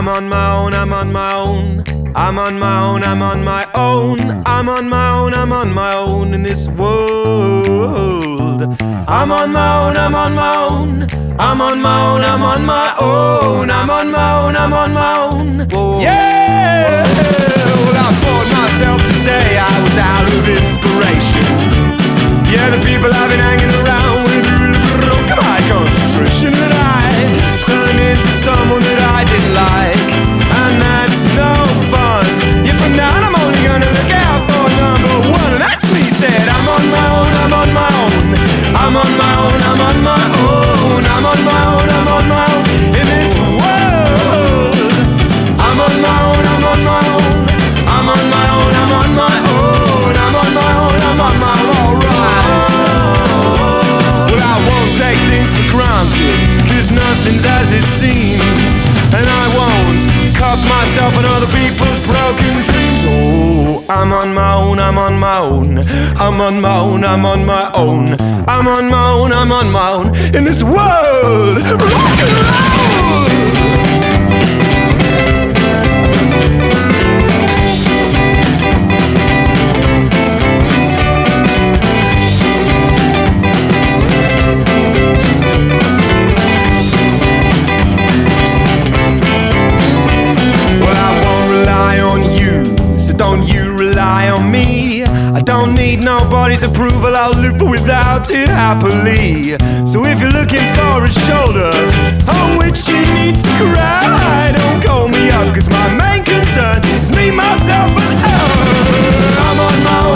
I'm on my own, I'm on my own. I'm on my own, I'm on my own. I'm on my own, I'm on my own in this world. I'm on my own, I'm on my own. I'm on my own, I'm on my own. I'm on my own, I'm on my own. Yeah! Well, I bought myself today, I was out of inspiration. Yeah, the people I've been hanging around with really broke my concentration. That I turned into someone that I didn't like, and that's no fun. Yeah, from now on I'm only gonna look out for number one, and that's me. Said I'm on my own, I'm on my own. I'm on my own, I'm on my own. I'm on my own, I'm on my own in this world. I'm on my own, I'm on my own. I'm on my own, I'm on my own. I'm on my own, I'm on my own. Alright. Well, I won't take things for granted, 'cause nothing's as it seems. And I won't cut myself on other people's broken dreams. Oh, I'm on my own, I'm on my own. I'm on my own, I'm on my own. I'm on my own, I'm on my own in this world. Rock and roll! Don't you rely on me. I don't need nobody's approval, I'll live without it happily. So if you're looking for a shoulder on which you need to cry, don't call me up, 'cause my main concern is me, myself and I. I'm on my own.